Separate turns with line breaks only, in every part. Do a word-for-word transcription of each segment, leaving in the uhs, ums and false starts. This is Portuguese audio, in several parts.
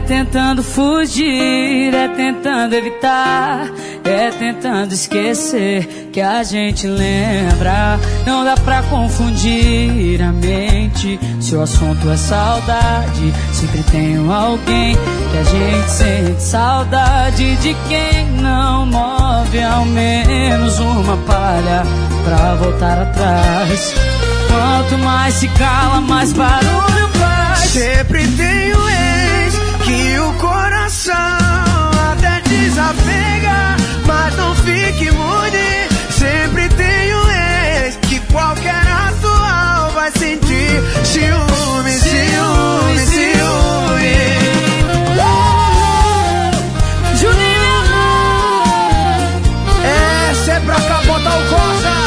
tentando fugir, é tentando evitar, é tentando esquecer que a gente lembra. Não dá pra confundir a mente, se o assunto é saudade. Sempre tem alguém que a gente sente saudade, de quem não move ao menos uma palha pra voltar atrás. Quanto mais se cala, mais barulho faz.
Sempre tem um ex que o coração até desapega, mas não fique imune. Sempre tem um ex que qualquer atual vai sentir ciúme, ciúme, ciúme.
Juninho,
essa é pra capotar o Costa.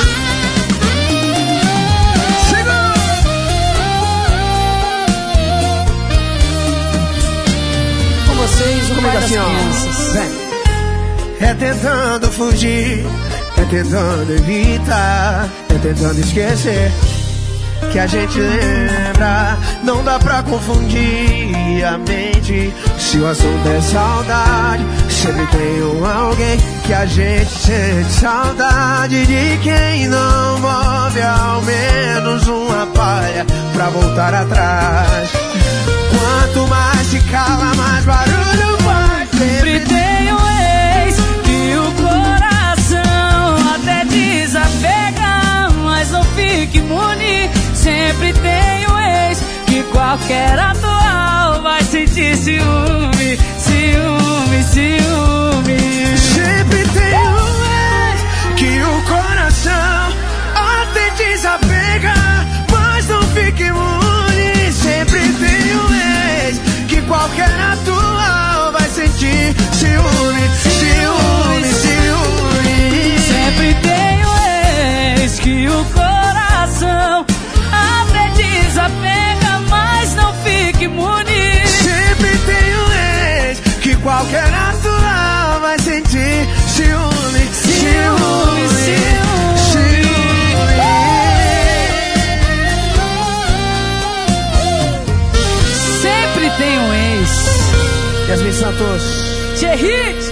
vocês, o
Comigo
pai
assim,
das
ó.
crianças.
Vem. É tentando fugir, é tentando evitar, é tentando esquecer que a gente lembra. Não dá pra confundir a mente, se o assunto é saudade. Sempre tem um alguém que a gente sente saudade, de quem não move ao menos uma palha pra voltar atrás. Quanto mais se cala, mais barulho faz.
Sempre tem um ex que o coração até desapega, mas não fique imune. Sempre tem um ex que qualquer atual vai sentir ciúme, ciúme, ciúme.
Sempre tem um ex que o coração até desapega, mas não fique imune. Sempre tem um ex que qualquer atual vai sentir ciúme, ciúme, ciúme.
Sempre tem um ex que o coração até desapega, mas não fique imune.
Sempre tem um ex que qualquer atual vai sentir ciúme, ciúme, ciúme, ciúme.
Sempre tem um ex.
Yasmin Santos.
Thierry